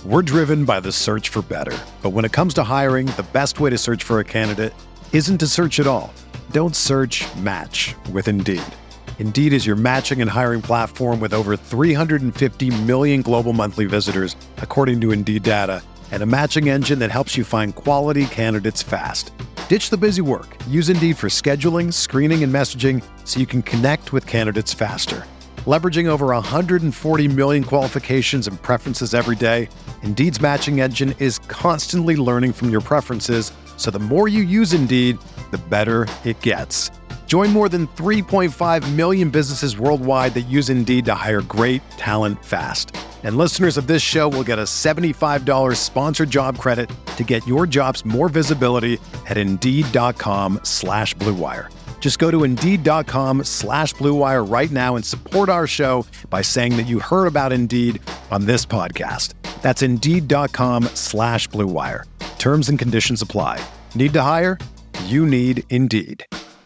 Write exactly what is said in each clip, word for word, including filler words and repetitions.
We're driven by the search for better. But when it comes to hiring, the best way to search for a candidate isn't to search at all. Don't search, match with Indeed. Indeed is your matching and hiring platform with over three hundred fifty million global monthly visitors, according to Indeed data, and a matching engine that helps you find quality candidates fast. Ditch the busy work. Use Indeed for scheduling, screening, and messaging so you can connect with candidates faster. Leveraging over one hundred forty million qualifications and preferences every day, Indeed's matching engine is constantly learning from your preferences, so the more you use Indeed, the better it gets. Join more than three point five million businesses worldwide that use Indeed to hire great talent fast. And listeners of this show will get a seventy-five dollars sponsored job credit to get your jobs more visibility at Indeed.com slash Blue Wire. Just go to Indeed.com slash Blue Wire right now and support our show by saying that you heard about Indeed on this podcast. That's Indeed.com slash Blue Wire. Terms and conditions apply. Need to hire? You need Indeed.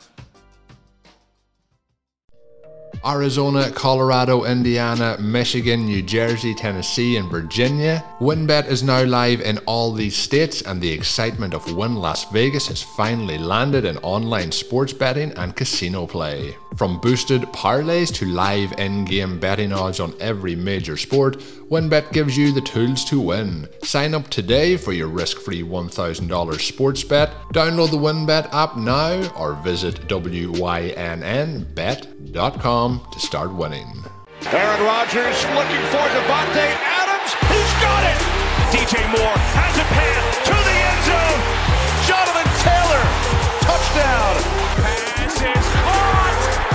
Arizona, Colorado, Indiana, Michigan, New Jersey, Tennessee, and Virginia. WynnBET is now live in all these states, and the excitement of Wynn Las Vegas has finally landed in online sports betting and casino play. From boosted parlays to live in-game betting odds on every major sport, WynnBET gives you the tools to win. Sign up today for your risk-free one thousand dollars sports bet. Download the WynnBET app now or visit wynnbet dot com to start winning. Aaron Rodgers looking for Devontae Adams. He's got it! D J Moore has a pass to the end zone. Jonathan Taylor, touchdown. Pass is caught.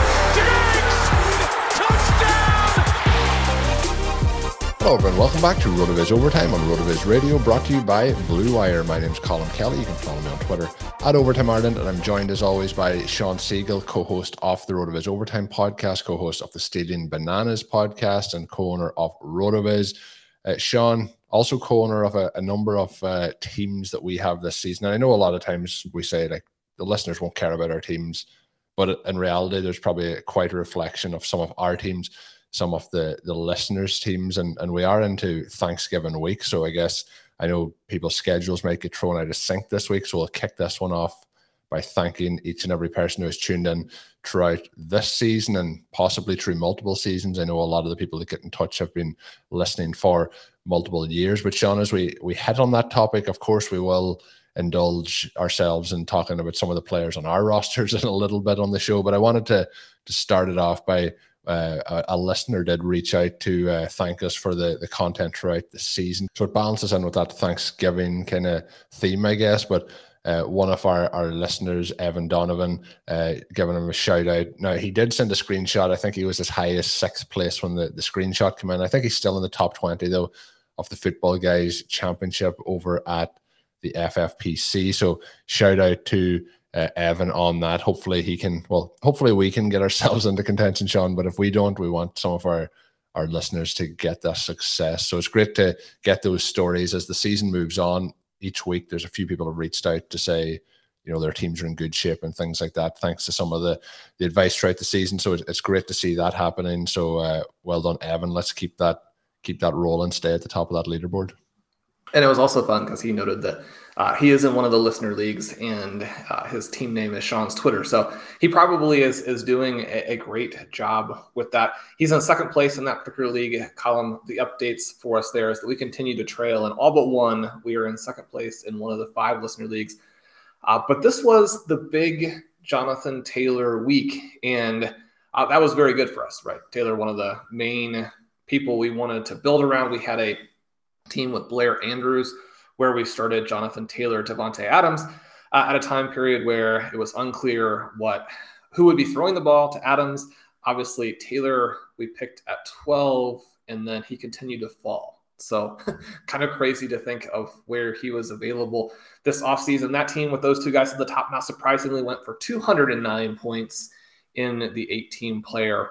Diggs, touchdown. Hello everyone, welcome back to RotoViz Overtime on RotoViz Radio, brought to you by Blue Wire. My name's Colin Kelly. You can follow me on Twitter at Overtime Ireland, and I'm joined as always by Sean Siegel, co-host of the RotoViz Overtime podcast, co-host of the Stealing Bananas podcast, and co-owner of RotoViz. Uh, Sean, also co-owner of a, a number of uh, teams that we have this season. And I know a lot of times we say like the listeners won't care about our teams, but in reality, there's probably quite a reflection of some of our teams, some of the, the listeners' teams, and, and we are into Thanksgiving week. So I guess I know people's schedules might get thrown out of sync this week, so we'll kick this one off by thanking each and every person who has tuned in throughout this season and possibly through multiple seasons. I know a lot of the people that get in touch have been listening for multiple years. But Sean, as we, we hit on that topic, of course, we will indulge ourselves in talking about some of the players on our rosters in a little bit on the show. But I wanted to, to start it off by Uh, a, a listener did reach out to uh, thank us for the, the content throughout the season. So it balances in with that Thanksgiving kind of theme, I guess. But uh, one of our, our listeners, Evan Donovan, uh, giving him a shout out. Now, he did send a screenshot. I think he was as high as sixth place when the, the screenshot came in. I think he's still in the top twenty, though, of the Football Guys Championship over at the F F P C. So shout out to Uh, Evan on that. Hopefully he can, well, hopefully we can get ourselves into contention, Sean, but if we don't, we want some of our, our listeners to get that success. So it's great to get those stories as the season moves on. Each week, there's a few people have reached out to say, you know, their teams are in good shape and things like that, thanks to some of the, the advice throughout the season. So it's, it's great to see that happening. So uh, well done, Evan. Let's keep that, keep that rolling, stay at the top of that leaderboard. And it was also fun because he noted that uh, he is in one of the listener leagues, and uh, his team name is Sean's Twitter. So he probably is is doing a, a great job with that. He's in second place in that particular league. Column, the updates for us there is that we continue to trail, and all but one, we are in second place in one of the five listener leagues. Uh, but this was the big Jonathan Taylor week, and uh, that was very good for us, right? Taylor, one of the main people we wanted to build around. We had a team with Blair Andrews, where we started Jonathan Taylor, Devontae Adams, uh, at a time period where it was unclear what who would be throwing the ball to Adams. Obviously, Taylor we picked at twelve, and then he continued to fall. So kind of crazy to think of where he was available this offseason. That team with those two guys at the top, not surprisingly, went for two hundred nine points in the eighteen-player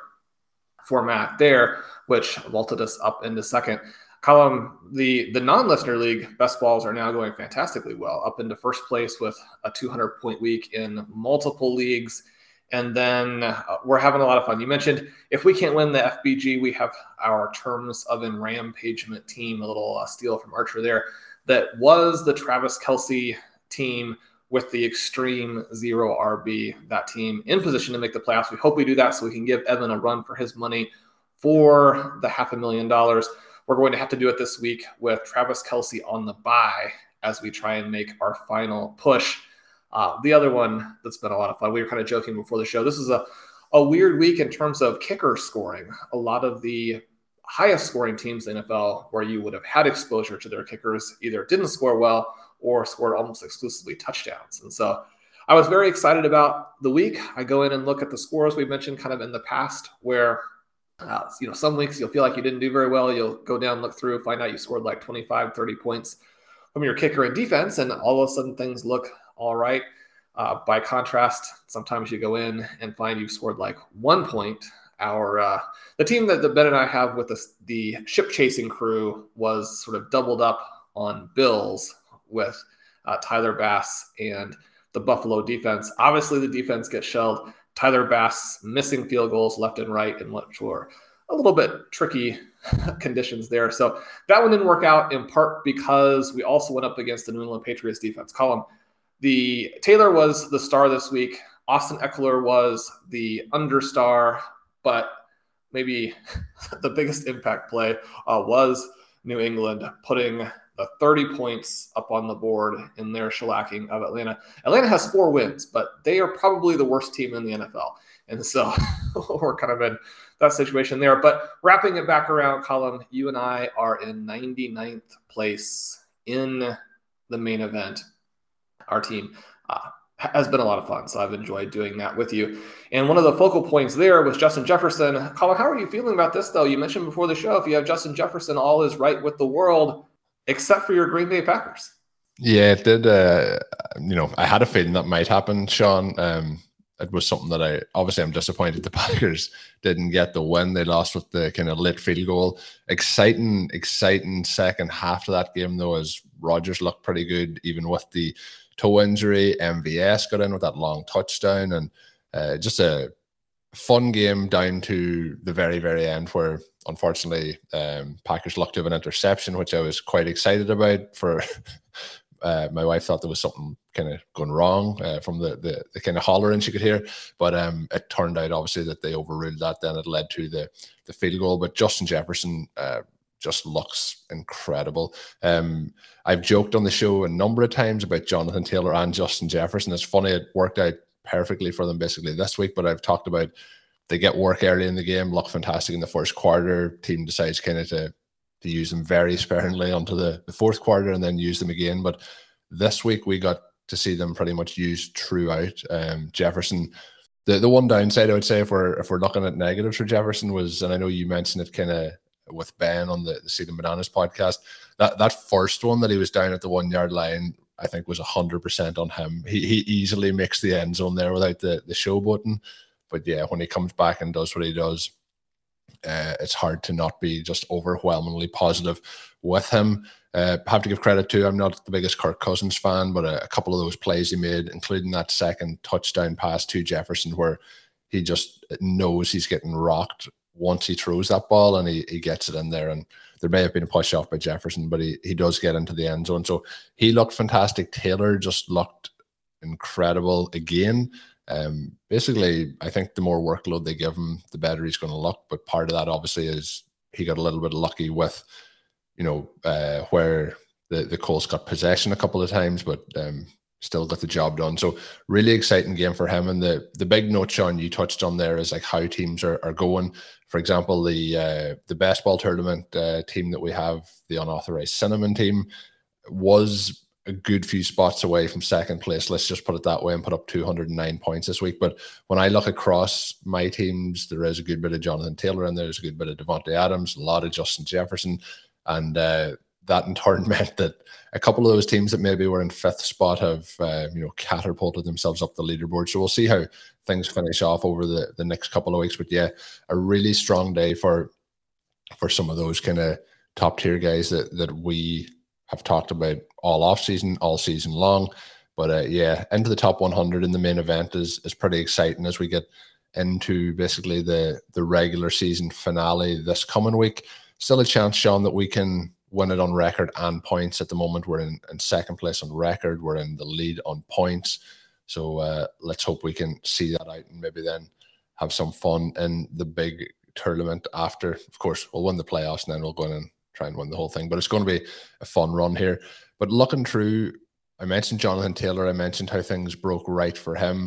format there, which vaulted us up into second. Column, the, the non-listener league best balls are now going fantastically well, up into first place with a two hundred point week in multiple leagues. And then uh, we're having a lot of fun. You mentioned if we can't win the F B G, we have our Terms of Enrampagement team, a little uh, steal from Archer there. That was the Travis Kelce team with the Extreme Zero R B, that team in position to make the playoffs. We hope we do that so we can give Evan a run for his money for the half a million dollars. We're going to have to do it this week with Travis Kelce on the bye as we try and make our final push. Uh, the other one that's been a lot of fun, we were kind of joking before the show. This is a, a weird week in terms of kicker scoring. A lot of the highest scoring teams in the N F L where you would have had exposure to their kickers either didn't score well or scored almost exclusively touchdowns. And so I was very excited about the week. I go in and look at the scores we mentioned kind of in the past where, uh, you know, some weeks you'll feel like you didn't do very well. You'll go down, look through, find out you scored like twenty-five, thirty points from your kicker and defense, and all of a sudden things look all right. Uh, by contrast, sometimes you go in and find you've scored like one point. Our uh, the team that, that Ben and I have with the, the ship chasing crew was sort of doubled up on Bills with uh, Tyler Bass and the Buffalo defense. Obviously, the defense gets shelled. Tyler Bass missing field goals left and right in what were a little bit tricky conditions there. So that one didn't work out in part because we also went up against the New England Patriots defense. Colin, the Taylor was the star this week. Austin Eckler was the understar, but maybe the biggest impact play uh, was New England putting the thirty points up on the board in their shellacking of Atlanta. Atlanta has four wins, but they are probably the worst team in the N F L. And so we're kind of in that situation there. But wrapping it back around, Colin, you and I are in ninety-ninth place in the main event. Our team uh, has been a lot of fun, so I've enjoyed doing that with you. And one of the focal points there was Justin Jefferson. Colin, how are you feeling about this, though? You mentioned before the show, if you have Justin Jefferson, all is right with the world, except for your Green Bay Packers. Yeah, it did. Uh, you know, I had a feeling that might happen, Sean. Um, it was something that I, obviously I'm disappointed the Packers didn't get the win. They lost with the kind of late field goal. Exciting, exciting second half to that game, though, as Rodgers looked pretty good, even with the toe injury. M V S got in with that long touchdown, and uh, just a fun game down to the very, very end where, unfortunately, um, Packers lucked to have an interception, which I was quite excited about. For uh, my wife thought there was something kind of going wrong uh, from the, the the kind of hollering she could hear, but um, it turned out obviously that they overruled that. Then it led to the the field goal. But Justin Jefferson uh, just looks incredible. Um, I've joked on the show a number of times about Jonathan Taylor and Justin Jefferson. It's funny, it worked out perfectly for them basically this week, but I've talked about they get work early in the game, look fantastic in the first quarter. Team decides kind of to, to use them very sparingly onto the, the fourth quarter and then use them again. But this week we got to see them pretty much used throughout. Um, Jefferson, the, the one downside I would say if we're if we're looking at negatives for Jefferson was, and I know you mentioned it kind of with Ben on the, the Seed and Bananas podcast, that that first one that he was down at the one yard line, I think was one hundred percent on him. He he easily makes the end zone there without the, the show button. But yeah, when he comes back and does what he does, uh, it's hard to not be just overwhelmingly positive with him. Uh, have to give credit to, I'm not the biggest Kirk Cousins fan, but a, a couple of those plays he made, including that second touchdown pass to Jefferson, where he just knows he's getting rocked once he throws that ball and he, he gets it in there. And there may have been a push off by Jefferson, but he, he does get into the end zone. So he looked fantastic. Taylor just looked incredible again. Um, basically, I think the more workload they give him, the better he's going to look. But part of that, obviously, is he got a little bit lucky with, you know, uh, where the, the Colts got possession a couple of times, but um, still got the job done. So really exciting game for him. And the the big note, Sean, you touched on there is like how teams are, are going. For example, the uh, the best ball tournament uh, team that we have, the unauthorized Cinnamon team, was a good few spots away from second place. Let's just put it that way, and put up two hundred nine points this week. But when I look across my teams, there is a good bit of Jonathan Taylor in there. There's a good bit of Devontae Adams, a lot of Justin Jefferson. And uh, that in turn meant that a couple of those teams that maybe were in fifth spot have, uh, you know, catapulted themselves up the leaderboard. So we'll see how things finish off over the, the next couple of weeks. But yeah, a really strong day for for some of those kind of top tier guys that that we have talked about all off season, all season long. But uh, yeah, into the top one hundred in the main event is is pretty exciting as we get into basically the the regular season finale this coming week. Still a chance, Sean, that we can win it on record and points. At the moment, we're in, in second place on record. We're in the lead on points. So uh, let's hope we can see that out and maybe then have some fun in the big tournament after. Of course, we'll win the playoffs and then we'll go in and try and win the whole thing. But it's going to be a fun run here. But looking through, I mentioned Jonathan Taylor. I mentioned how things broke right for him.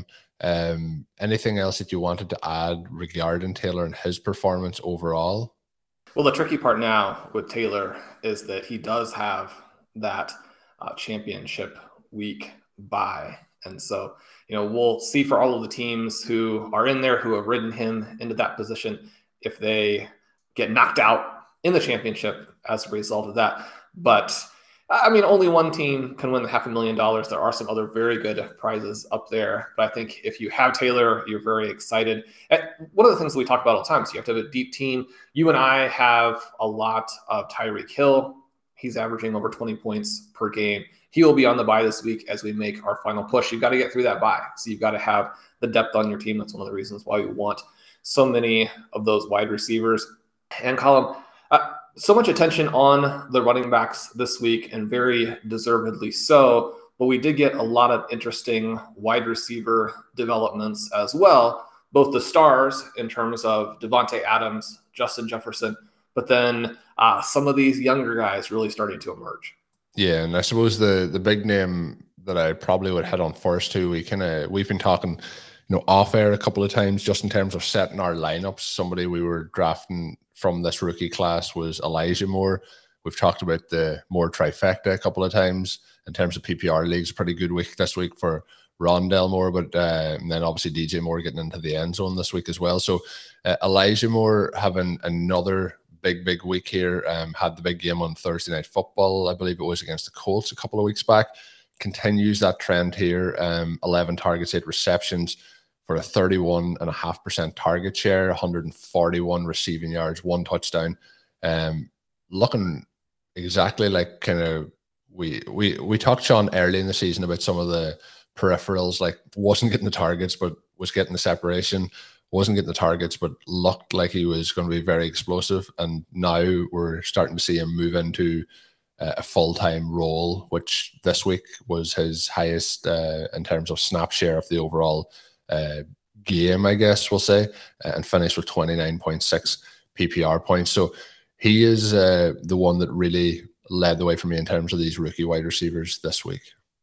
Um, anything else that you wanted to add regarding Taylor and his performance overall? Well, the tricky part now with Taylor is that he does have that uh, championship week bye. And so, you know, we'll see for all of the teams who are in there, who have ridden him into that position, if they get knocked out in the championship as a result of that. But I mean, only one team can win the half a million dollars. There are some other very good prizes up there. But I think if you have Taylor, you're very excited. And one of the things that we talk about all the time is you have to have a deep team. You and I have a lot of Tyreek Hill. He's averaging over twenty points per game. He will be on the bye this week as we make our final push. You've got to get through that bye. So you've got to have the depth on your team. That's one of the reasons why we want so many of those wide receivers. And Colin, uh, so much attention on the running backs this week, and very deservedly so. But we did get a lot of interesting wide receiver developments as well. Both the stars in terms of Davante Adams, Justin Jefferson, but then uh, some of these younger guys really starting to emerge. Yeah, and I suppose the the big name that I probably would head on first to, we kind of we've been talking, you know, off air a couple of times just in terms of setting our lineups. Somebody we were drafting from this rookie class was Elijah Moore. We've talked about the Moore trifecta a couple of times in terms of P P R leagues. Pretty good week this week for Rondell Moore, but uh, and then obviously D J Moore getting into the end zone this week as well. So uh, Elijah Moore having another big, big week here. Um, had the big game on Thursday Night Football, I believe it was, against the Colts a couple of weeks back. Continues that trend here. Um, eleven targets, eight receptions for a thirty-one point five percent target share, one hundred forty-one receiving yards, one touchdown. Um, looking exactly like kind of we we we talked, Sean, early in the season about some of the peripherals, like wasn't getting the targets but was getting the separation. Wasn't getting the targets, but looked like he was going to be very explosive. And now we're starting to see him move into uh, a full-time role, which this week was his highest uh, in terms of snap share of the overall uh, game, I guess we'll say, and finished with twenty-nine point six P P R points. So he is uh, the one that really led the way for me in terms of these rookie wide receivers this week.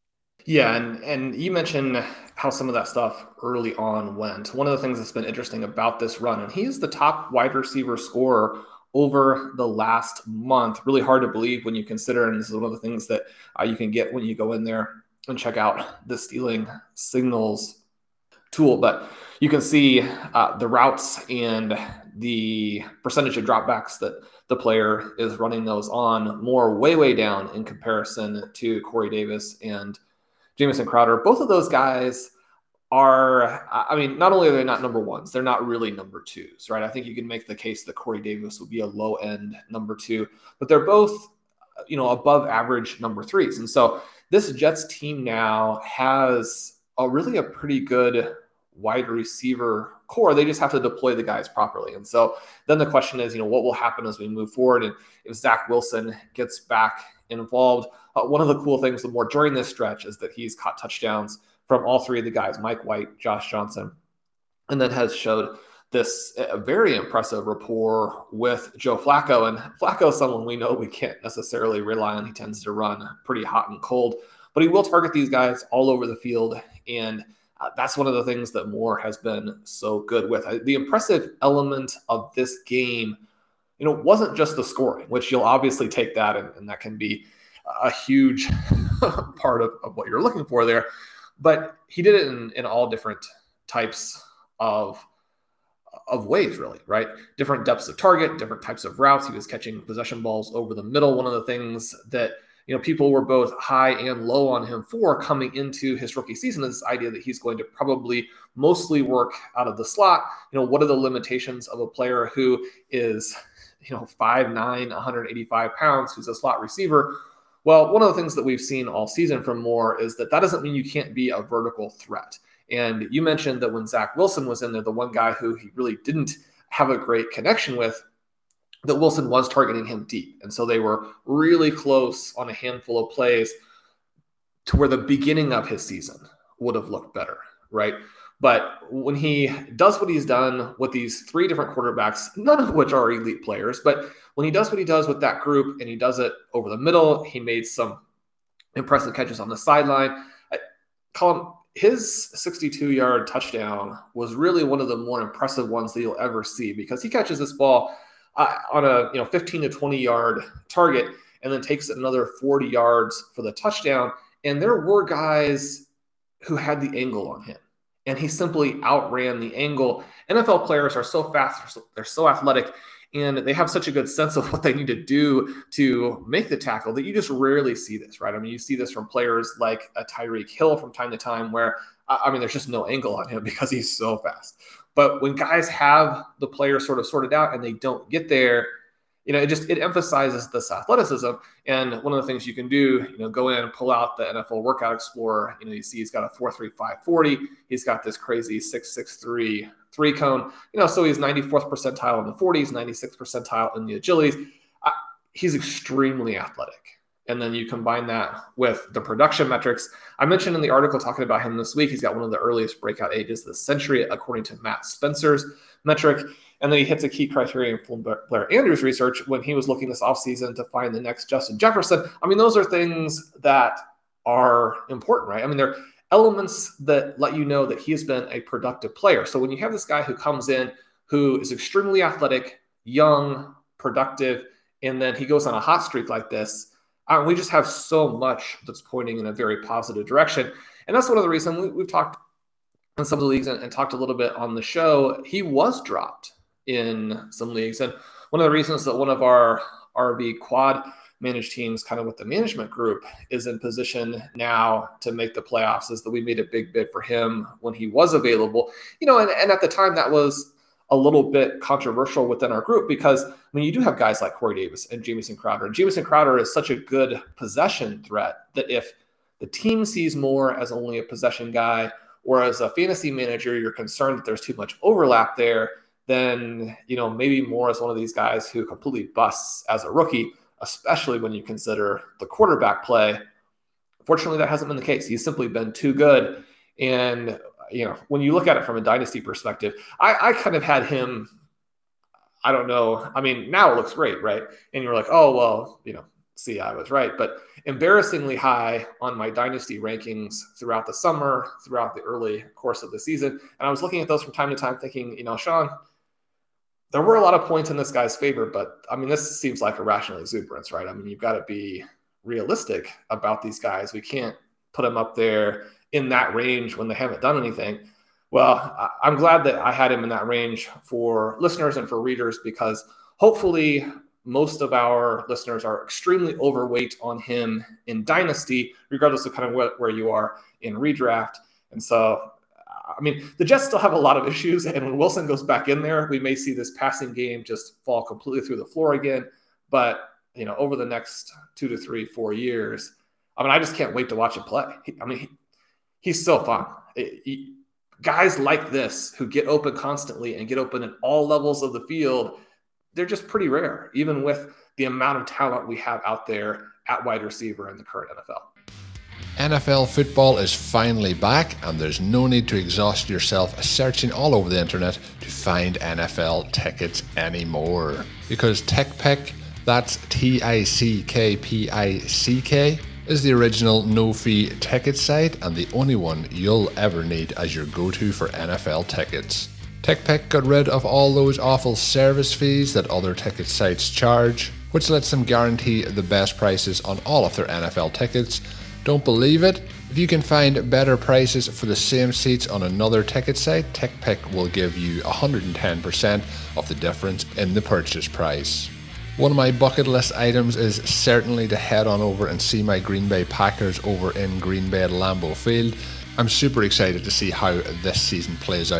Yeah, and, and you mentioned how some of that stuff early on went. One of the things that's been interesting about this run, and he's the top wide receiver scorer over the last month. Really hard to believe when you consider, and this is one of the things that uh, you can get when you go in there and check out the Stealing Signals tool. But you can see uh, the routes and the percentage of dropbacks that the player is running those on more way, way down in comparison to Corey Davis and Jamison Crowder. Both of those guys are, I mean, not only are they not number ones, they're not really number twos, right? I think you can make the case that Corey Davis would be a low end number two, but they're both, you know, above average number threes. And so this Jets team now has a really a pretty good wide receiver core. They just have to deploy the guys properly. And so then the question is, you know, what will happen as we move forward? And if Zach Wilson gets back involved, uh, one of the cool things the more during this stretch is that he's caught touchdowns from all three of the guys, Mike White, Josh Johnson, and then has showed this uh, very impressive rapport with Joe Flacco. And Flacco is someone we know we can't necessarily rely on. He tends to run pretty hot and cold, but he will target these guys all over the field. And uh, that's one of the things that Moore has been so good with. Uh, the impressive element of this game, you know, wasn't just the scoring, which you'll obviously take that, and, and that can be a huge part of, of what you're looking for there. But he did it in, in all different types of, of ways, really, right? Different depths of target, different types of routes. He was catching possession balls over the middle. One of the things that, you know, people were both high and low on him for coming into his rookie season is this idea that he's going to probably mostly work out of the slot. You know, what are the limitations of a player who is, you know, five nine, one hundred eighty-five pounds, who's a slot receiver? Well, one of the things that we've seen all season from Moore is that that doesn't mean you can't be a vertical threat. And you mentioned that when Zach Wilson was in there, the one guy who he really didn't have a great connection with, that Wilson was targeting him deep. And so they were really close on a handful of plays to where the beginning of his season would have looked better, right? But when he does what he's done with these three different quarterbacks, none of which are elite players, but when he does what he does with that group and he does it over the middle, he made some impressive catches on the sideline. Colin, his sixty-two-yard touchdown was really one of the more impressive ones that you'll ever see, because he catches this ball uh, on a you know fifteen to twenty-yard target and then takes it another forty yards for the touchdown. And there were guys who had the angle on him, and he simply outran the angle. N F L players are so fast, they're so, they're so athletic, and they have such a good sense of what they need to do to make the tackle that you just rarely see this, right? I mean, you see this from players like a Tyreek Hill from time to time where, I mean, there's just no angle on him because he's so fast. But when guys have the player sort of sorted out and they don't get there, you know, it just, it emphasizes this athleticism. And one of the things you can do, you know, go in and pull out the N F L Workout Explorer. You know, you see he's got a four three five forty. He's got this crazy six six three three cone, you know, so he's ninety-fourth percentile in the forties, ninety-sixth percentile in the agilities. Uh, he's extremely athletic. And then you combine that with the production metrics. I mentioned in the article talking about him this week, he's got one of the earliest breakout ages of the century, according to Matt Spencer's metric. And then he hits a key criterion from Blair Andrews' research when he was looking this offseason to find the next Justin Jefferson. I mean, those are things that are important, right? I mean, they're elements that let you know that he has been a productive player. So when you have this guy who comes in, who is extremely athletic, young, productive, and then he goes on a hot streak like this, uh, we just have so much that's pointing in a very positive direction. And that's one of the reasons we, we've talked in some of the leagues and, and talked a little bit on the show. He was dropped in some leagues. And one of the reasons that one of our R V quad managed teams, kind of with the management group, is in position now to make the playoffs is that we made a big bid for him when he was available. You know, and, and at the time that was a little bit controversial within our group because, I mean, you do have guys like Corey Davis and Jamison Crowder. And Jamison Crowder is such a good possession threat that if the team sees Moore as only a possession guy, or as a fantasy manager, you're concerned that there's too much overlap there, then, you know, maybe Moore is one of these guys who completely busts as a rookie, especially when you consider the quarterback play. Fortunately, that hasn't been the case. He's simply been too good. And, you know, when you look at it from a dynasty perspective, I, I kind of had him, I don't know. I mean, now it looks great, right? And you're like, oh, well, you know, see, I was right. But embarrassingly high on my dynasty rankings throughout the summer, throughout the early course of the season. And I was looking at those from time to time thinking, you know, Sean, there were a lot of points in this guy's favor, but I mean, this seems like irrational exuberance, right? I mean, you've got to be realistic about these guys. We can't put them up there in that range when they haven't done anything. Well, I'm glad that I had him in that range for listeners and for readers, because hopefully most of our listeners are extremely overweight on him in dynasty, regardless of kind of where, where you are in redraft. And so, I mean, the Jets still have a lot of issues, and when Wilson goes back in there, we may see this passing game just fall completely through the floor again. But, you know, over the next two to three, four years, I mean, I just can't wait to watch him play. He, I mean, he, he's so fun. It, he, guys like this who get open constantly and get open at all levels of the field, they're just pretty rare, even with the amount of talent we have out there at wide receiver in the current N F L. N F L football is finally back, and there's no need to exhaust yourself searching all over the internet to find N F L tickets anymore. Because TickPick, that's T I C K P I C K, is the original no-fee ticket site and the only one you'll ever need as your go-to for N F L tickets. TickPick got rid of all those awful service fees that other ticket sites charge, which lets them guarantee the best prices on all of their N F L tickets. Don't believe it? If you can find better prices for the same seats on another ticket site, TickPick will give you one hundred ten percent of the difference in the purchase price. One of my bucket list items is certainly to head on over and see my Green Bay Packers over in Green Bay at Lambeau Field. I'm super excited to see how this season plays out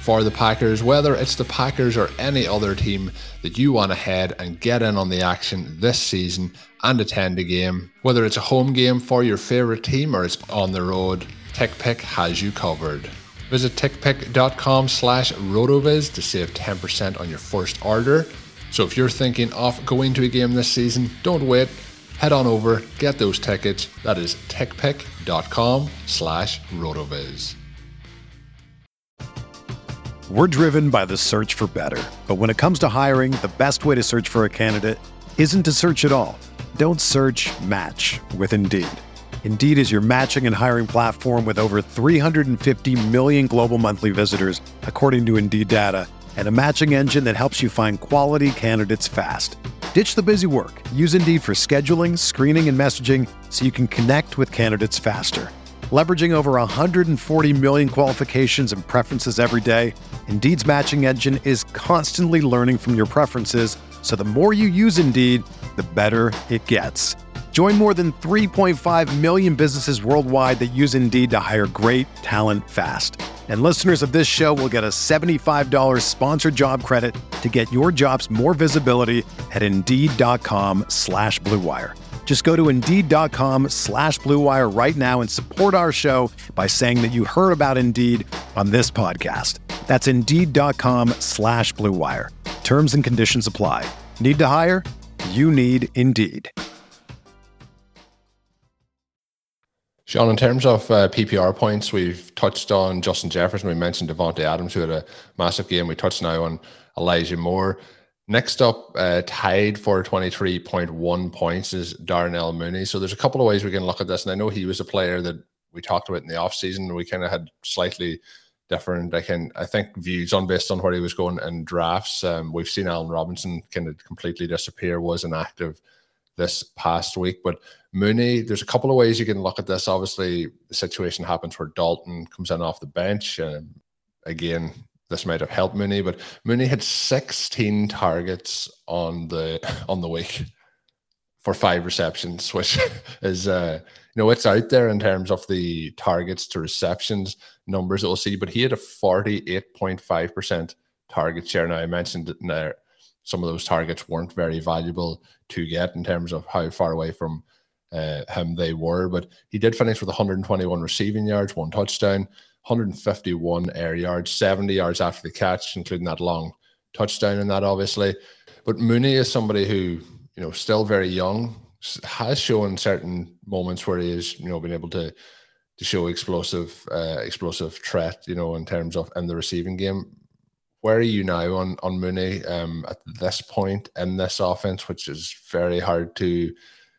for the Packers, whether it's the Packers or any other team that you want to head and get in on the action this season and attend a game. Whether it's a home game for your favourite team or it's on the road, TickPick has you covered. Visit tickpick.com slash rotoviz to save ten percent on your first order. So if you're thinking of going to a game this season, don't wait. Head on over, get those tickets. That is tickpick.com slash rotoviz. We're driven by the search for better. But when it comes to hiring, the best way to search for a candidate isn't to search at all. Don't search, match with Indeed. Indeed is your matching and hiring platform with over three hundred fifty million global monthly visitors, according to Indeed data, and a matching engine that helps you find quality candidates fast. Ditch the busy work. Use Indeed for scheduling, screening, and messaging so you can connect with candidates faster. Leveraging over one hundred forty million qualifications and preferences every day, Indeed's matching engine is constantly learning from your preferences, so the more you use Indeed, the better it gets. Join more than three point five million businesses worldwide that use Indeed to hire great talent fast. And listeners of this show will get a seventy-five dollars sponsored job credit to get your jobs more visibility at Indeed.com slash Blue Wire. Just go to Indeed.com slash Blue Wire right now and support our show by saying that you heard about Indeed on this podcast. That's Indeed.com slash Blue Wire. Terms and conditions apply. Need to hire? You need Indeed. Sean, in terms of uh, P P R points, we've touched on Justin Jefferson. We mentioned Devontae Adams, who had a massive game. We touched now on Elijah Moore. Next up, uh, tied for twenty-three point one points is Darnell Mooney. So there's a couple of ways we can look at this. And I know he was a player that we talked about in the offseason. We kind of had slightly different, I can, I think, views on based on where he was going in drafts. Um, we've seen Allen Robinson kind of completely disappear, was inactive this past week. But Mooney, there's a couple of ways you can look at this. Obviously, the situation happens where Dalton comes in off the bench. Um, again, this might have helped Mooney, but Mooney had sixteen targets on the on the week for five receptions, which is, uh, you know, it's out there in terms of the targets to receptions numbers that we'll see, but he had a forty-eight point five percent target share. Now, I mentioned that now some of those targets weren't very valuable to get in terms of how far away from uh, him they were, but he did finish with one hundred twenty-one receiving yards, one touchdown, one hundred fifty-one air yards, seventy yards after the catch, including that long touchdown in that, obviously. But Mooney is somebody who, you know, still very young, has shown certain moments where he is, you know, been able to to show explosive, uh, explosive threat, you know, in terms of in the receiving game. Where are you now on on Mooney um, at this point in this offense, which is very hard to,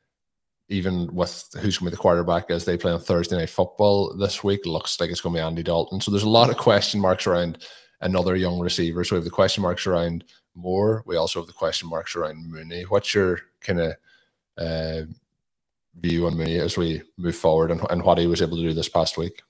even with who's going to be the quarterback as they play on Thursday Night Football this week, it looks like it's going to be Andy Dalton. So there's a lot of question marks around another young receiver. So we have the question marks around Moore. We also have the question marks around Mooney. What's your kind of uh, view on Mooney as we move forward and, and what he was able to do this past week?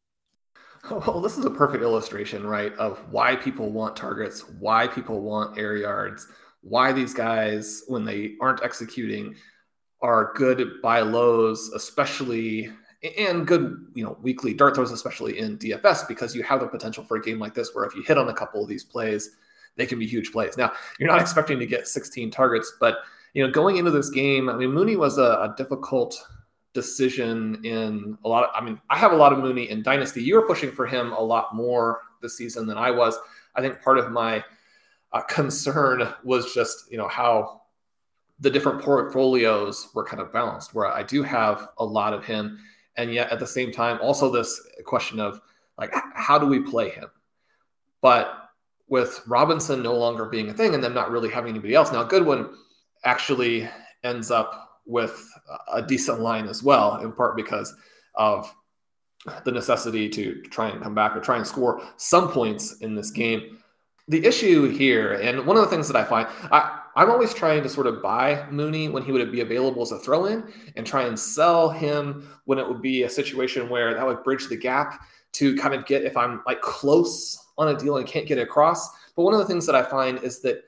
Well, this is a perfect illustration, right, of why people want targets, why people want air yards, why these guys, when they aren't executing, are good buy lows, especially, and good, you know, weekly dart throws, especially in D F S, because you have the potential for a game like this where if you hit on a couple of these plays, they can be huge plays. Now, you're not expecting to get sixteen targets, but, you know, going into this game, I mean, Mooney was a, a difficult decision in a lot of, I mean, I have a lot of Mooney in Dynasty. You were pushing for him a lot more this season than I was. I think part of my uh, concern was just, you know, how the different portfolios were kind of balanced, where I do have a lot of him. And yet at the same time, also this question of like, how do we play him? But with Robinson no longer being a thing and them not really having anybody else. Now, Goodwin actually ends up with a decent line as well, in part because of the necessity to try and come back or try and score some points in this game. The issue here, and one of the things that I find, I, I'm always trying to sort of buy Mooney when he would be available as a throw-in and try and sell him when it would be a situation where that would bridge the gap to kind of get, if I'm like close on a deal and can't get it across. But one of the things that I find is that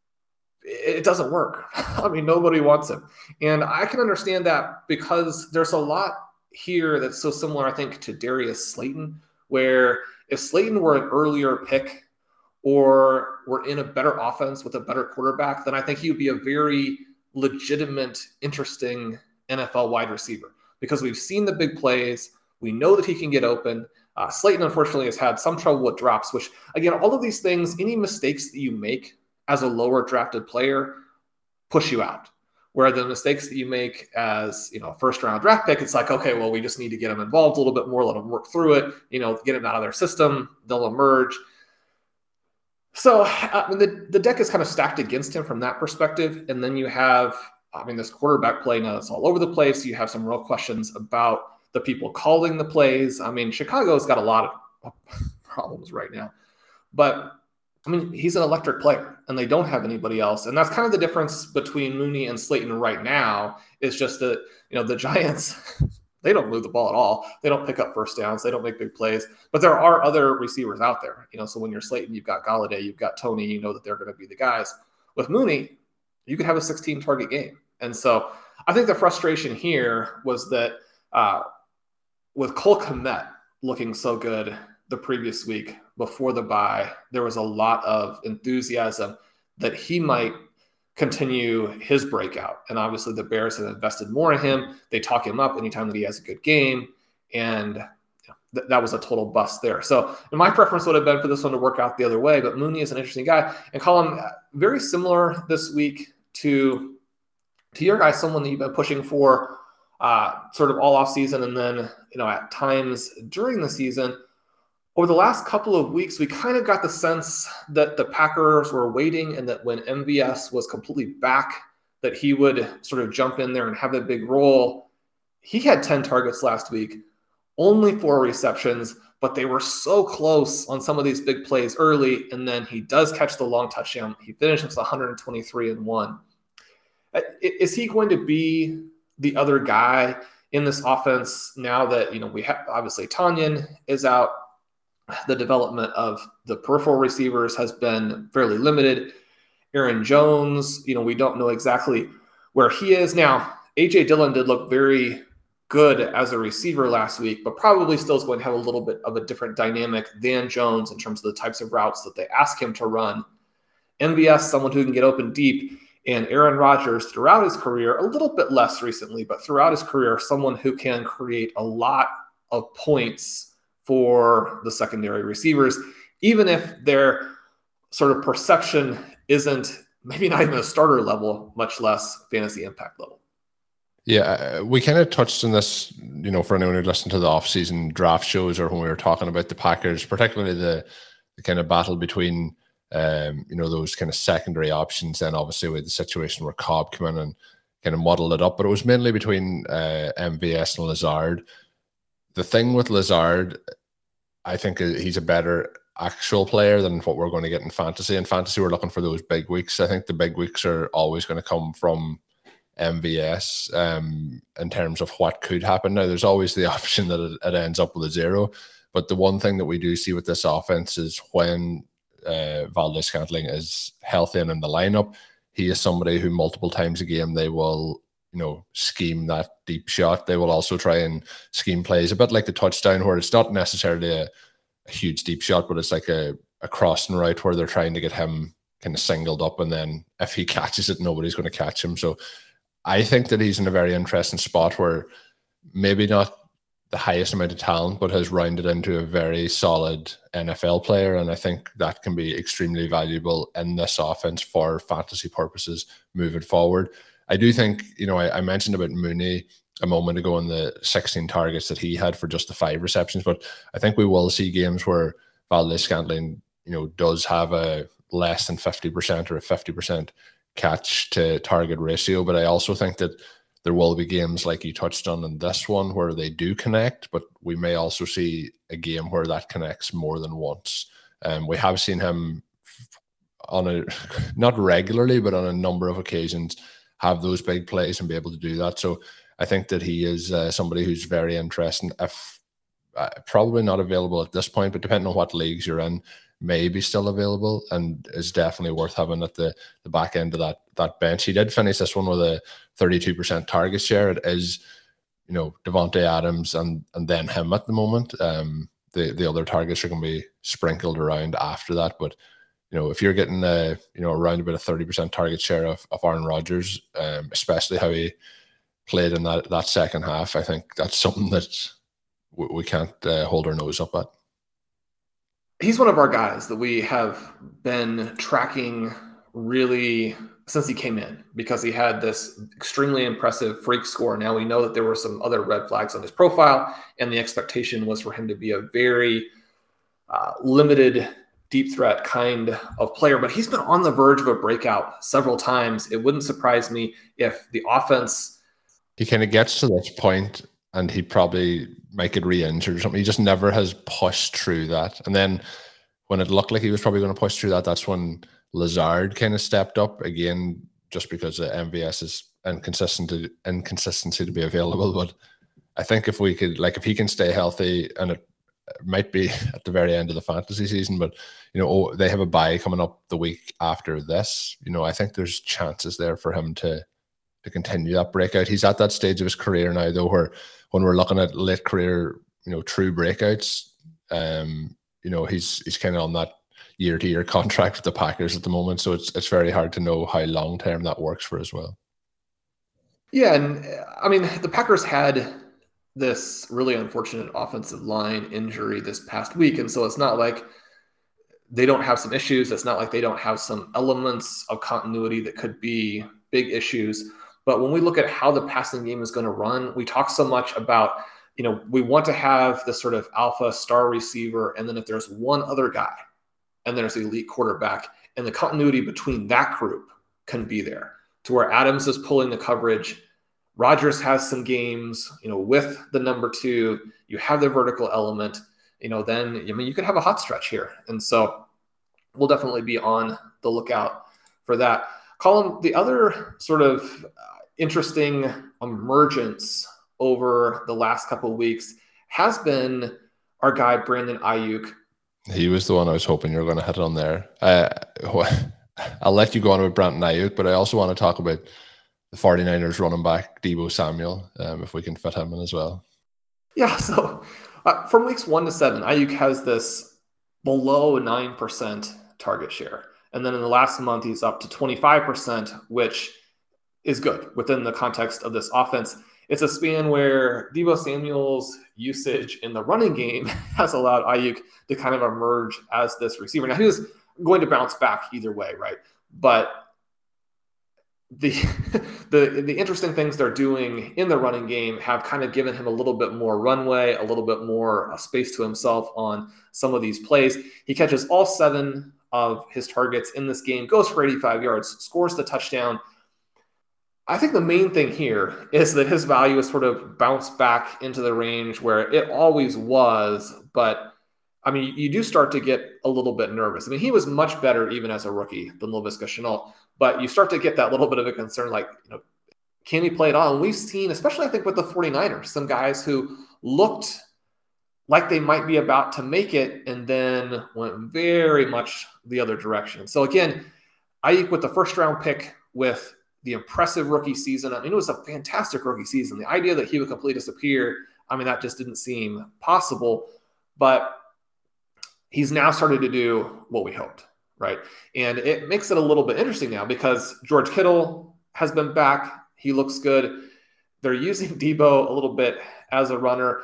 it doesn't work. I mean, nobody wants him. And I can understand that because there's a lot here that's so similar, I think, to Darius Slayton, where if Slayton were an earlier pick or were in a better offense with a better quarterback, then I think he would be a very legitimate, interesting N F L wide receiver, because we've seen the big plays. We know that he can get open. Uh, Slayton, unfortunately, has had some trouble with drops, which, again, all of these things, any mistakes that you make as a lower drafted player push you out. Where the mistakes that you make as, you know, first round draft pick, it's like, okay, well, we just need to get them involved a little bit more, let them work through it, you know, get them out of their system, they'll emerge. So I mean, the, the deck is kind of stacked against him from that perspective. And then you have, I mean, this quarterback play now that's all over the place. You have some real questions about the people calling the plays. I mean, Chicago's got a lot of problems right now. But, I mean, he's an electric player, and they don't have anybody else. And that's kind of the difference between Mooney and Slayton right now, is just that, you know, the Giants, they don't move the ball at all. They don't pick up first downs. They don't make big plays. But there are other receivers out there. You know, so when you're Slayton, you've got Golladay, you've got Tony, you know that they're going to be the guys. With Mooney, you could have a sixteen-target game. And so I think the frustration here was that uh, with Cole Kmet looking so good the previous week before the bye, there was a lot of enthusiasm that he might continue his breakout. And obviously the Bears have invested more in him. They talk him up anytime that he has a good game. And you know, th- that was a total bust there. So my preference would have been for this one to work out the other way, but Mooney is an interesting guy. And Colin, very similar this week to, to your guy, someone that you've been pushing for uh, sort of all off season. And then, you know, at times during the season, over the last couple of weeks, we kind of got the sense that the Packers were waiting, and that when M V S was completely back, that he would sort of jump in there and have a big role. He had ten targets last week, only four receptions, but they were so close on some of these big plays early, and then he does catch the long touchdown. He finishes with one hundred twenty-three and one. Is he going to be the other guy in this offense now that, you know, we have obviously Tonyan is out? The development of the peripheral receivers has been fairly limited. Aaron Jones, you know, we don't know exactly where he is. Now, A J Dillon did look very good as a receiver last week, but probably still is going to have a little bit of a different dynamic than Jones in terms of the types of routes that they ask him to run. M V S, someone who can get open deep, and Aaron Rodgers throughout his career, a little bit less recently, but throughout his career, someone who can create a lot of points for the secondary receivers, even if their sort of perception isn't maybe not even a starter level, much less fantasy impact level. Yeah, we kind of touched on this, you know, for anyone who listened to the off-season draft shows, or when we were talking about the Packers, particularly the, the kind of battle between, um, you know, those kind of secondary options, and obviously with the situation where Cobb came in and kind of muddled it up, but it was mainly between uh, M V S and Lazard. The thing with Lazard, I think he's a better actual player than what we're going to get in fantasy. In fantasy, we're looking for those big weeks. I think the big weeks are always going to come from M V S um, in terms of what could happen. Now, there's always the option that it, it ends up with a zero. But the one thing that we do see with this offense is when uh, Valdes-Scantling is healthy and in the lineup, he is somebody who multiple times a game they will, you know, scheme that deep shot. They will also try and scheme plays, a bit like the touchdown, where it's not necessarily a, a huge deep shot, but it's like a, a crossing route where they're trying to get him kind of singled up, and then if he catches it, nobody's going to catch him. So I think that he's in a very interesting spot where maybe not the highest amount of talent, but has rounded into a very solid N F L player. And I think that can be extremely valuable in this offense for fantasy purposes moving forward. I do think, you know, I, I mentioned about Mooney a moment ago in the sixteen targets that he had for just the five receptions, but I think we will see games where Valdes-Scantling, you know, does have a less than fifty percent or a fifty percent catch to target ratio. But I also think that there will be games like you touched on in this one where they do connect, but we may also see a game where that connects more than once. Um, we have seen him on a, not regularly, but on a number of occasions, have those big plays and be able to do that. So I think that he is uh, somebody who's very interesting. If uh, probably not available at this point, but depending on what leagues you're in, may be still available and is definitely worth having at the, the back end of that that bench. He did finish this one with a thirty-two percent target share. It is, you know, Devontae Adams and and then him at the moment. Um, the, the other targets are going to be sprinkled around after that. But, you know, if you're getting, a, you know, around about a thirty percent target share of, of Aaron Rodgers, um, especially how he played in that, that second half, I think that's something that we, we can't uh, hold our nose up at. He's one of our guys that we have been tracking really since he came in, because he had this extremely impressive freak score. Now we know that there were some other red flags on his profile, and the expectation was for him to be a very uh, limited deep threat kind of player, but he's been on the verge of a breakout several times. It wouldn't surprise me if the offense... He kind of gets to this point and he probably might get re-injured or something. He just never has pushed through that. And then when it looked like he was probably going to push through that, that's when Lazard kind of stepped up again, just because of M V S's inconsistency, inconsistency to be available. But I think if we could, like, if he can stay healthy, and it might be at the very end of the fantasy season, but, you know, oh, they have a bye coming up the week after this, you know, I think there's chances there for him to to continue that breakout. He's at that stage of his career now, though, where when we're looking at late career, you know, true breakouts, um, you know, he's he's kind of on that year-to-year contract with the Packers at the moment, so it's it's very hard to know how long-term that works for as well. Yeah, and I mean, the Packers had this really unfortunate offensive line injury this past week, and so it's not like they don't have some issues. It's not like they don't have some elements of continuity that could be big issues. But when we look at how the passing game is going to run, we talk so much about, you know, we want to have this sort of alpha star receiver, and then if there's one other guy and there's the elite quarterback, and the continuity between that group can be there to where Adams is pulling the coverage. Rodgers has some games, you know, with the number two, you have the vertical element, you know, then, I mean, you could have a hot stretch here. And so we'll definitely be on the lookout for that. Colin, the other sort of interesting emergence over the last couple of weeks has been our guy, Brandon Aiyuk. He was the one I was hoping you were going to hit on there. Uh, I'll let you go on with Brandon Aiyuk, but I also want to talk about the 49ers running back, Deebo Samuel, um, if we can fit him in as well. Yeah, so uh, from weeks one to seven, Aiyuk has this below nine percent target share. And then in the last month, he's up to twenty-five percent, which is good within the context of this offense. It's a span where Deebo Samuel's usage in the running game has allowed Aiyuk to kind of emerge as this receiver. Now, he was going to bounce back either way, right? But the the the interesting things they're doing in the running game have kind of given him a little bit more runway, a little bit more uh, space to himself on some of these plays. He catches all seven of his targets in this game, goes for eighty-five yards, scores the touchdown. I think the main thing here is that his value has sort of bounced back into the range where it always was, but I mean, you do start to get a little bit nervous. I mean, he was much better even as a rookie than Laviska Shenault, but you start to get that little bit of a concern, like, you know, can he play it on? And we've seen, especially I think with the 49ers, some guys who looked like they might be about to make it and then went very much the other direction. So again, Aiyuk with the first round pick with the impressive rookie season. I mean, it was a fantastic rookie season. The idea that he would completely disappear, I mean, that just didn't seem possible, but he's now started to do what we hoped, right? And it makes it a little bit interesting now because George Kittle has been back. He looks good. They're using Deebo a little bit as a runner.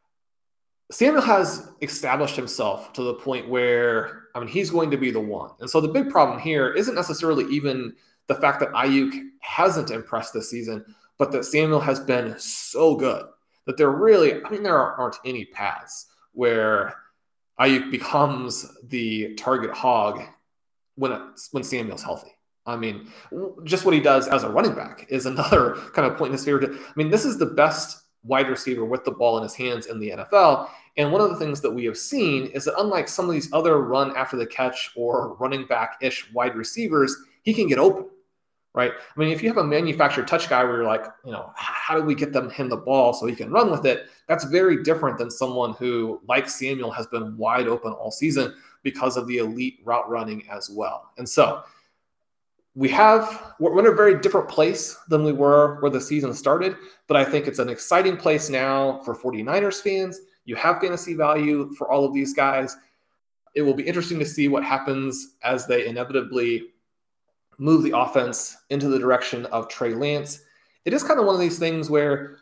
Samuel has established himself to the point where, I mean, he's going to be the one. And so the big problem here isn't necessarily even the fact that Aiyuk hasn't impressed this season, but that Samuel has been so good that there really, I mean, there aren't any paths where Aiyuk becomes the target hog when it's, when Samuel's healthy. I mean, just what he does as a running back is another kind of point in his favor. I mean, this is the best wide receiver with the ball in his hands in the N F L. And one of the things that we have seen is that unlike some of these other run after the catch or running back-ish wide receivers, he can get open, right? I mean, if you have a manufactured touch guy where you're like, you know, how do we get them him the ball so he can run with it? That's very different than someone who, like Samuel, has been wide open all season because of the elite route running as well. And so we have, we're in a very different place than we were where the season started, but I think it's an exciting place now for 49ers fans. You have fantasy value for all of these guys. It will be interesting to see what happens as they inevitably move the offense into the direction of Trey Lance. It is kind of one of these things where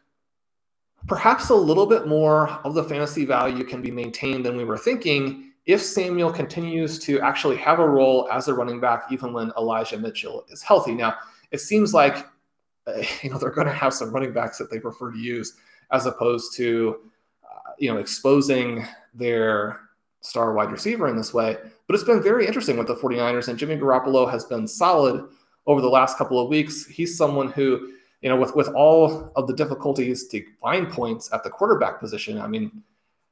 perhaps a little bit more of the fantasy value can be maintained than we were thinking if Samuel continues to actually have a role as a running back, even when Elijah Mitchell is healthy. Now, it seems like uh, you know they're going to have some running backs that they prefer to use as opposed to uh, you know exposing their star wide receiver in this way. But it's been very interesting with the 49ers, and Jimmy Garoppolo has been solid over the last couple of weeks. He's someone who, you know, with, with all of the difficulties to find points at the quarterback position, I mean,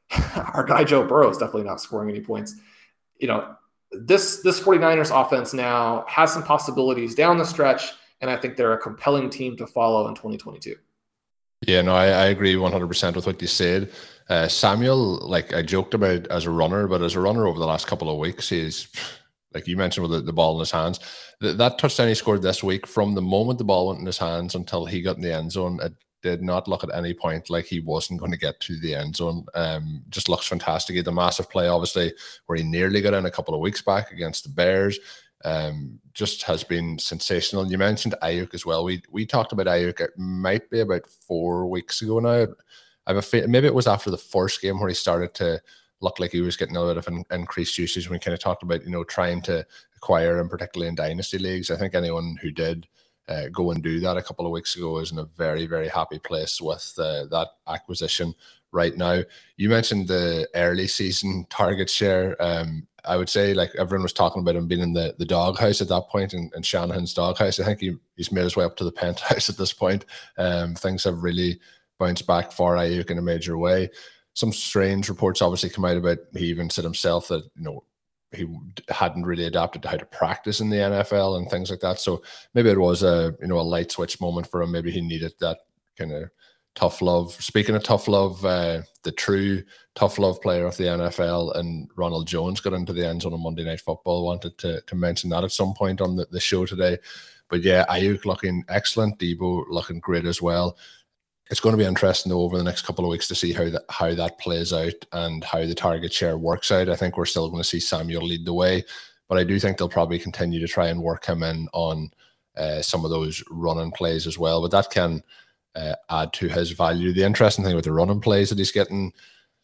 our guy Joe Burrow is definitely not scoring any points. You know, this this 49ers offense now has some possibilities down the stretch, and I think they're a compelling team to follow in twenty twenty-two. Yeah, no, I, I agree one hundred percent with what you said. Uh, Samuel, like I joked about as a runner, but as a runner over the last couple of weeks, he's, like you mentioned with the, the ball in his hands, th- that touchdown he scored this week, from the moment the ball went in his hands until he got in the end zone, it did not look at any point like he wasn't going to get to the end zone. Um, just looks fantastic. He had the massive play, obviously, where he nearly got in a couple of weeks back against the Bears. Um, just has been sensational. You mentioned Ayuk as well. We we talked about Ayuk. It might be about four weeks ago now. I have a fa- maybe it was after the first game where he started to look like he was getting a little bit of an increased usage. When we kind of talked about, you know, trying to acquire him, particularly in dynasty leagues. I think anyone who did uh, go and do that a couple of weeks ago is in a very, very happy place with uh, that acquisition right now. You mentioned the early season target share. Um, I would say, like, everyone was talking about him being in the, the doghouse at that point, in, in Shanahan's doghouse. I think he, he's made his way up to the penthouse at this point. Um, things have really bounced back for Ayuk in a major way. Some strange reports obviously come out about, he even said himself that, you know, he hadn't really adapted to how to practice in the N F L and things like that. So maybe it was a, you know, a light switch moment for him. Maybe he needed that kind of tough love. Speaking of tough love, uh, the true tough love player of the N F L and Ronald Jones got into the end zone on Monday Night Football. Wanted to to mention that at some point on the, the show today. But yeah, Ayuk looking excellent. Debo looking great as well. It's going to be interesting though over the next couple of weeks to see how that how that plays out and how the target share works out. I think we're still going to see Samuel lead the way, but I do think they'll probably continue to try and work him in on uh, some of those running plays as well. But that can uh, add to his value. The interesting thing with the running plays that he's getting,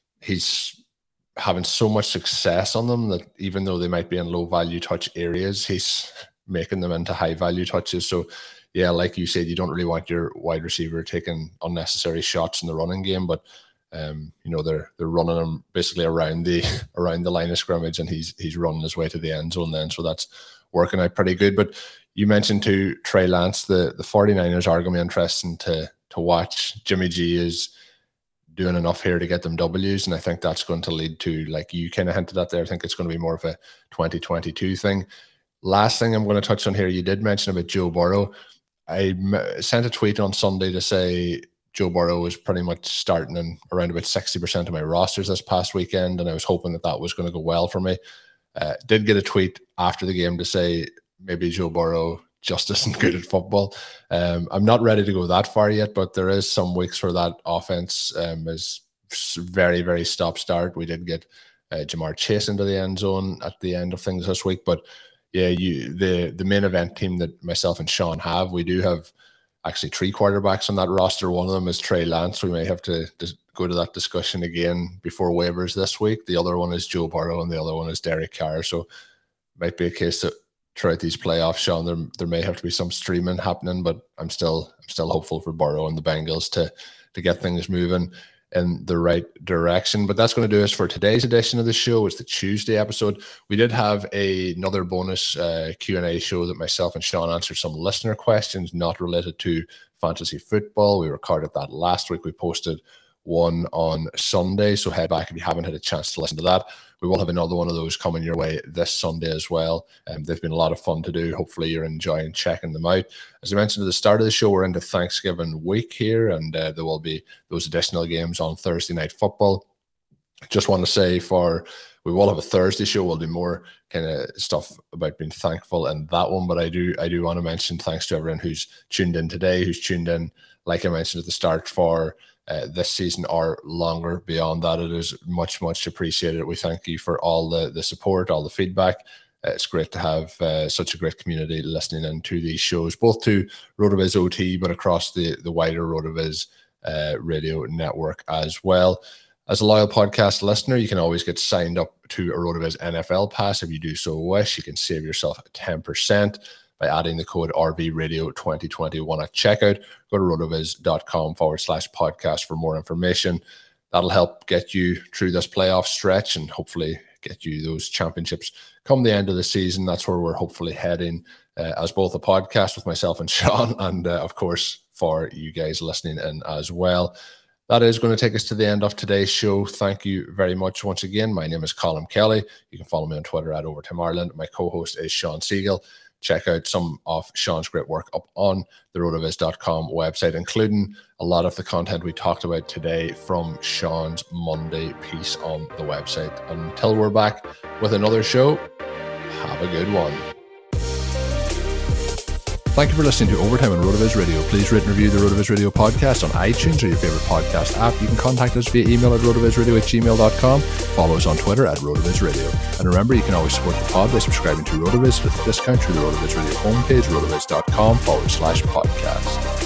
he's having so much success on them that even though they might be in low value touch areas, he's making them into high value touches. So yeah, like you said, you don't really want your wide receiver taking unnecessary shots in the running game, but um, you know, they're they're running him basically around the around the line of scrimmage, and he's he's running his way to the end zone then. So that's working out pretty good. But you mentioned to Trey Lance, the the 49ers are going to be interesting to to watch. Jimmy G is doing enough here to get them W's, and I think that's going to lead to, like you kind of hinted at there, I think it's going to be more of a twenty twenty-two thing. Last thing I'm going to touch on here, you did mention about Joe Burrow. I sent a tweet on Sunday to say Joe Burrow was pretty much starting in around about sixty percent of my rosters this past weekend, and I was hoping that that was going to go well for me. Uh, did get a tweet after the game to say maybe Joe Burrow just isn't good at football. Um, I'm not ready to go that far yet, but there is some weeks where that offense um, is very, very stop-start. We did get uh, Jamar Chase into the end zone at the end of things this week, but yeah, you the the main event team that myself and Sean have, we do have actually three quarterbacks on that roster. One of them is Trey Lance. We may have to, to go to that discussion again before waivers this week. The other one is Joe Burrow, and the other one is Derek Carr. So it might be a case that throughout these playoffs, Sean, there there may have to be some streaming happening, but I'm still I'm still hopeful for Burrow and the Bengals to to get things moving in the right direction. But that's going to do us for today's edition of the show. It's the Tuesday episode. We did have a, another bonus uh, Q and A show that myself and Sean answered some listener questions not related to fantasy football. We recorded that last week. We posted one on Sunday, so head back if you haven't had a chance to listen to that. We will have another one of those coming your way this Sunday as well. Um, they've been a lot of fun to do. Hopefully you're enjoying checking them out. As I mentioned at the start of the show, we're into Thanksgiving week here, and uh, there will be those additional games on Thursday Night Football. Just want to say for we will have a Thursday show. We'll do more kind of stuff about being thankful in that one, but I do I do want to mention thanks to everyone who's tuned in today, who's tuned in, like I mentioned at the start, for uh, this season or longer. Beyond that, it is much, much appreciated. We thank you for all the, the support, all the feedback. Uh, it's great to have uh, such a great community listening into these shows, both to RotoViz O T, but across the, the wider RotoViz uh, radio network as well. As a loyal podcast listener, you can always get signed up to a RotoViz N F L Pass. If you do so wish, you can save yourself ten percent by adding the code R V Radio twenty twenty-one at checkout. Go to rotoviz.com forward slash podcast for more information. That'll help get you through this playoff stretch and hopefully get you those championships come the end of the season. That's where we're hopefully heading uh, as both a podcast with myself and Sean, and uh, of course for you guys listening in as well. That is going to take us to the end of today's show. Thank you very much once again. My name is Colin Kelly. You can follow me on Twitter at Overtime Ireland. My co-host is Sean Siegel. Check out some of Sean's great work up on the rotoviz dot com website, including a lot of the content we talked about today from Sean's Monday piece on the website. Until we're back with another show, have a good one. Thank you for listening to Overtime on RotoViz Radio. Please rate and review the RotoViz Radio podcast on iTunes or your favorite podcast app. You can contact us via email at rotovizradio at gmail dot com. Follow us on Twitter at RotoViz Radio. And remember, you can always support the pod by subscribing to RotoViz with a discount through the RotoViz Radio homepage, rotoviz.com forward slash podcast.